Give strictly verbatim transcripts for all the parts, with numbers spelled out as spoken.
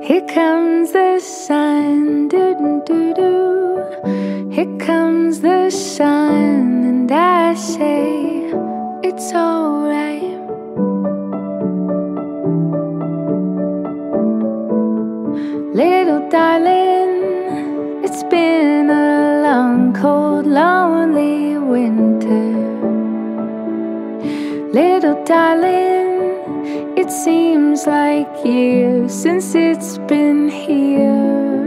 Here comes the sun, doo doo doo doo. Here comes the sun, and I say it's alright. Little darling, it's been a long, cold, lonely winter. Little darling, it seems like years since it's been here.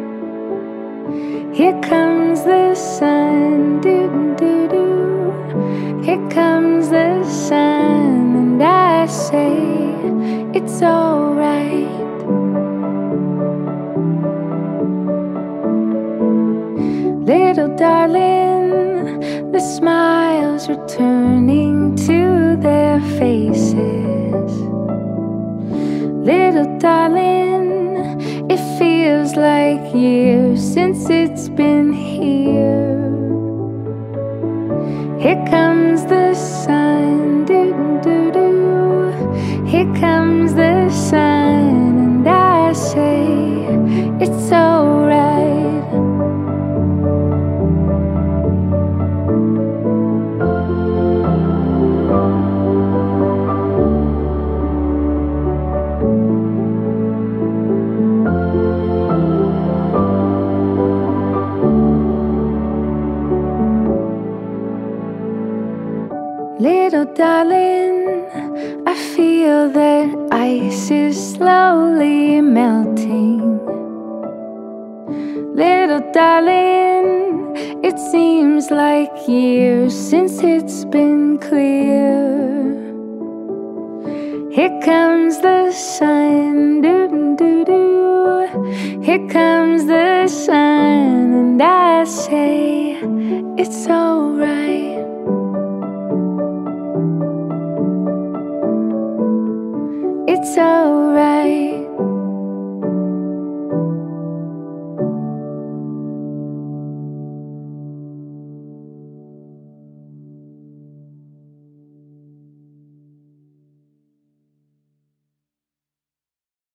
Here comes the sun, doo doo doo. Here comes the sun, and I say it's alright. Little darling, the smiles returning to their faces. Little darling, it feels like years since it's been here. Here comes the sun, doo doo doo. Here comes the sun, and I say it's alright. Little darling, I feel that ice is slowly melting. Little darling, it seems like years since it's been clear. Here comes the sun, doo doo doo. Here comes the sun, and I say it's alright.